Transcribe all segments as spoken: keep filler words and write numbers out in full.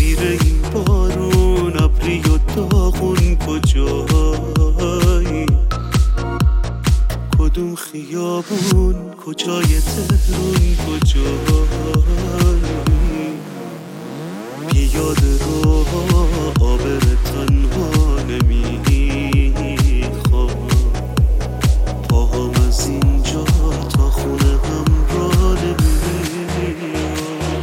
میره این بارون ابری و داغون کجایی؟ کدوم خیابون کجای تهرون کجایی؟ پیاده رو آبر تنها نمیخوام، پاهم از اینجا تا خونه هم را نمیاد.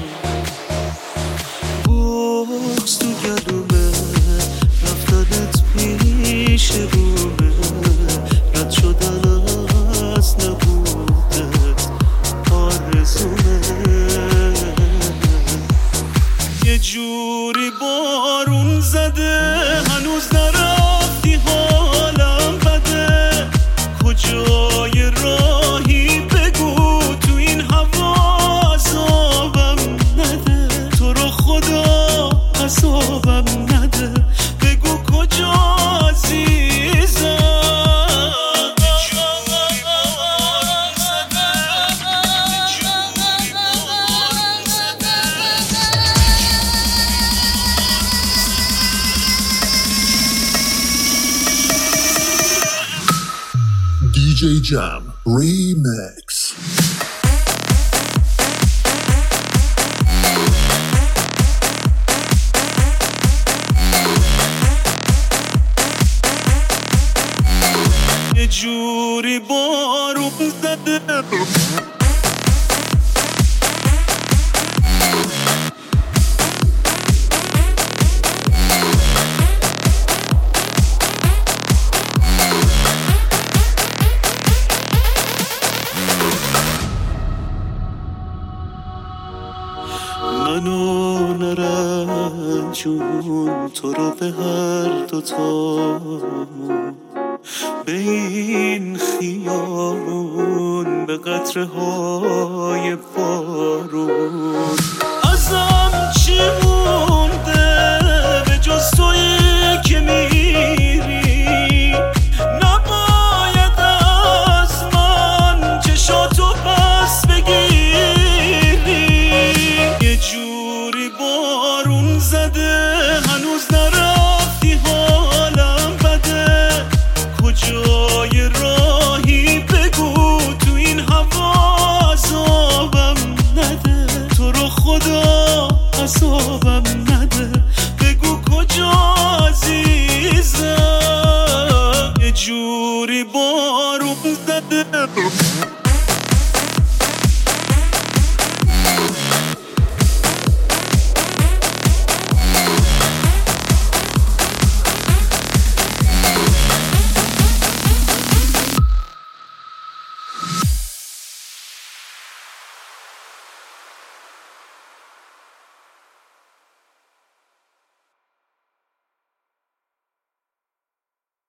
بغز تو گلومه رفتنت پیش رومه، رد شدن از نبودت آرزومه. یه جوری بارون زده هنوز نرفتی حالم بده، کجای راهی بگو تو این هوا عذابم نده، تو رو خدا عذابم نده، بگو کجا عزیزم. دی جی Jam Remix. یه جوری بارون زده منو نرنجون، تو رو به هر دوتامون، به این خیابون، به قطره های